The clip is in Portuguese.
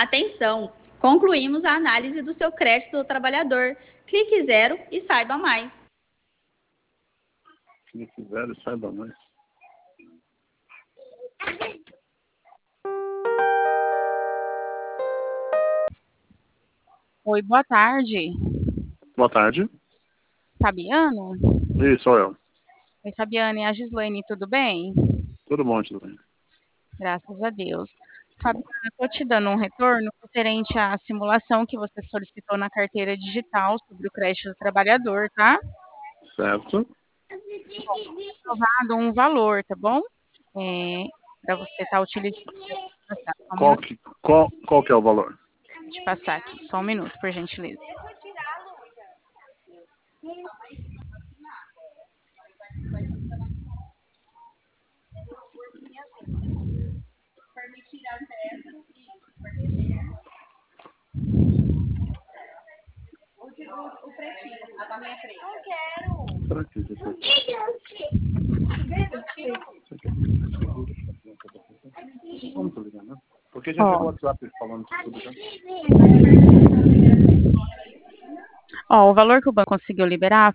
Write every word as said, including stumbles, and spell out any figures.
Atenção! Concluímos a análise do seu crédito do trabalhador. Clique zero e saiba mais. Clique zero e saiba mais. Oi, boa tarde. Boa tarde. Fabiano? Isso, sou eu. Oi, Fabiano, e a Gislaine, tudo bem? Tudo bom, tudo bem. Graças a Deus. Fabiano, eu estou te dando um retorno referente à simulação que você solicitou na carteira digital sobre o crédito do trabalhador, tá? Certo. Aprovado um valor, tá bom? É, para você estar utilizando. Passar, só um Qual minuto. que, qual, qual que é o valor? Deixa eu passar aqui, só um minuto, por gentileza. Será que isso aqui? Vamos ligar, né? Porque já Ó. chegou o WhatsApp falando tudo já. Ó, o valor que o banco conseguiu liberar